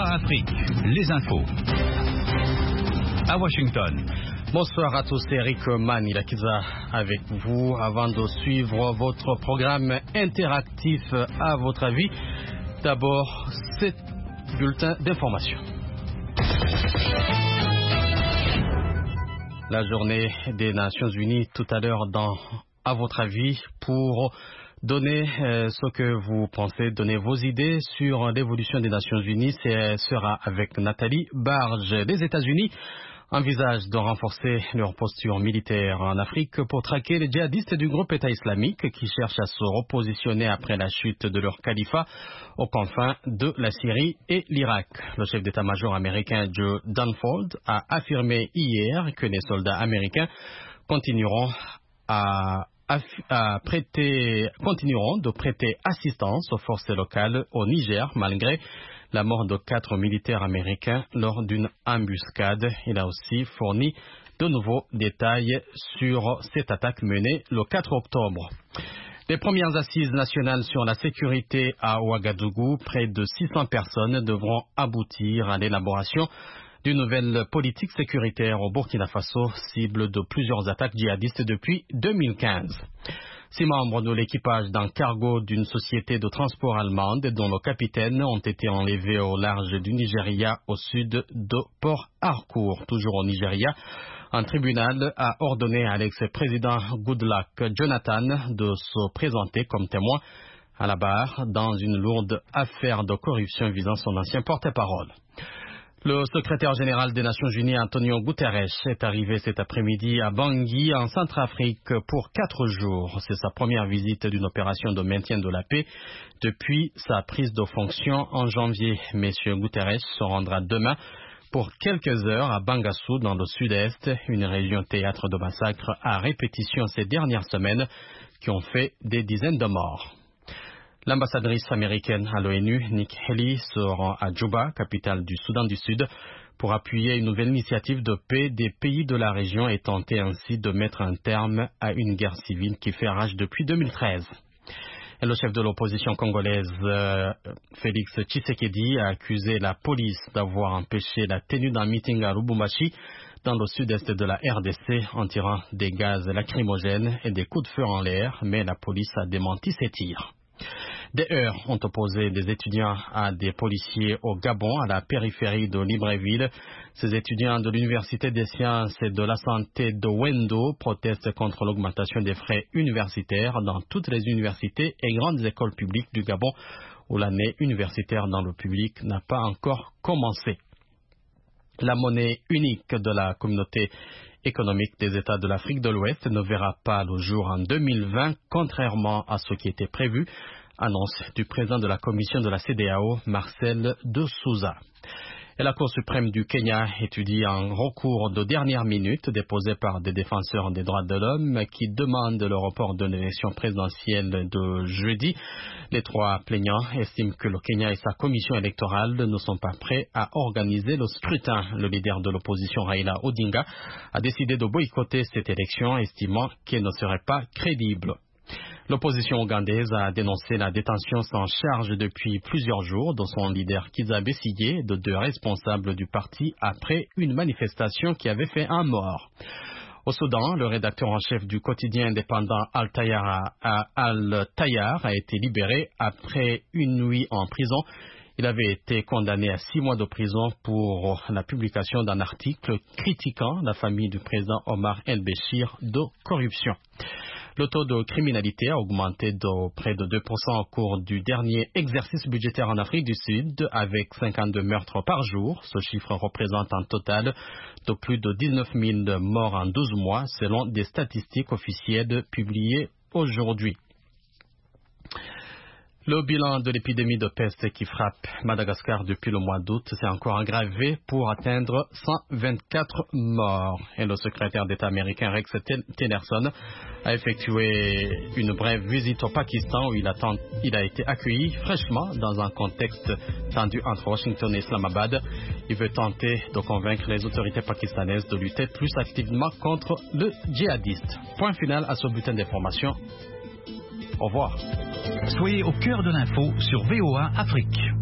VOA Afrique, les infos. À Washington. Bonsoir à tous, c'est Eric Manilakiza avec vous. Avant de suivre votre programme interactif, à votre avis, d'abord, ce bulletin d'information. La journée des Nations Unies tout à l'heure à votre avis, pour donner ce que vous pensez, donner vos idées sur l'évolution des Nations Unies. Ce sera avec Nathalie Barge. Les États-Unis envisagent de renforcer leur posture militaire en Afrique pour traquer les djihadistes du groupe État islamique qui cherchent à se repositionner après la chute de leur califat aux confins de la Syrie et l'Irak. Le chef d'état-major américain Joe Dunford a affirmé hier que les soldats américains continueront de prêter assistance aux forces locales au Niger malgré la mort de 4 militaires américains lors d'une embuscade. Il a aussi fourni de nouveaux détails sur cette attaque menée le 4 octobre. Les premières assises nationales sur la sécurité à Ouagadougou, près de 600 personnes devront aboutir à l'élaboration d'une nouvelle politique sécuritaire au Burkina Faso, cible de plusieurs attaques djihadistes depuis 2015. 6 membres de l'équipage d'un cargo d'une société de transport allemande dont le capitaine ont été enlevés au large du Nigeria au sud de Port Harcourt, toujours au Nigeria. Un tribunal a ordonné à l'ex-président Goodluck Jonathan de se présenter comme témoin à la barre dans une lourde affaire de corruption visant son ancien porte-parole. Le secrétaire général des Nations Unies, Antonio Guterres, est arrivé cet après-midi à Bangui, en Centrafrique, pour 4 jours. C'est sa première visite d'une opération de maintien de la paix depuis sa prise de fonction en janvier. Monsieur Guterres se rendra demain pour quelques heures à Bangassou, dans le sud-est, une région théâtre de massacres à répétition ces dernières semaines qui ont fait des dizaines de morts. L'ambassadrice américaine à l'ONU, Nikki Haley, se rend à Djouba, capitale du Soudan du Sud, pour appuyer une nouvelle initiative de paix des pays de la région et tenter ainsi de mettre un terme à une guerre civile qui fait rage depuis 2013. Et le chef de l'opposition congolaise, Félix Tshisekedi, a accusé la police d'avoir empêché la tenue d'un meeting à Lubumbashi, dans le sud-est de la RDC, en tirant des gaz lacrymogènes et des coups de feu en l'air, mais la police a démenti ces tirs. Des heurts ont opposé des étudiants à des policiers au Gabon, à la périphérie de Libreville. Ces étudiants de l'Université des sciences et de la santé de Wendo protestent contre l'augmentation des frais universitaires dans toutes les universités et grandes écoles publiques du Gabon, où l'année universitaire dans le public n'a pas encore commencé. La monnaie unique de la communauté économique des États de l'Afrique de l'Ouest ne verra pas le jour en 2020, contrairement à ce qui était prévu. Annonce du président de la commission de la CEDEAO, Marcel de Souza. Et la Cour suprême du Kenya étudie un recours de dernière minute déposé par des défenseurs des droits de l'homme qui demandent le report de l'élection présidentielle de jeudi. Les 3 plaignants estiment que le Kenya et sa commission électorale ne sont pas prêts à organiser le scrutin. Le leader de l'opposition, Raila Odinga, a décidé de boycotter cette élection, estimant qu'elle ne serait pas crédible. L'opposition ougandaise a dénoncé la détention sans charge depuis plusieurs jours de son leader Kizza Besigye et de 2 responsables du parti après une manifestation qui avait fait un mort. Au Soudan, le rédacteur en chef du quotidien indépendant Al-Tayar a été libéré après une nuit en prison. Il avait été condamné à 6 mois de prison pour la publication d'un article critiquant la famille du président Omar el-Béchir de corruption. Le taux de criminalité a augmenté de près de 2% au cours du dernier exercice budgétaire en Afrique du Sud, avec 52 meurtres par jour. Ce chiffre représente un total de plus de 19 000 morts en 12 mois, selon des statistiques officielles publiées aujourd'hui. Le bilan de l'épidémie de peste qui frappe Madagascar depuis le mois d'août s'est encore aggravé pour atteindre 124 morts. Et le secrétaire d'État américain Rex Tillerson a effectué une brève visite au Pakistan où il a été accueilli fraîchement dans un contexte tendu entre Washington et Islamabad. Il veut tenter de convaincre les autorités pakistanaises de lutter plus activement contre le djihadiste. Point final à ce bulletin d'information. Au revoir. Soyez au cœur de l'info sur VOA Afrique.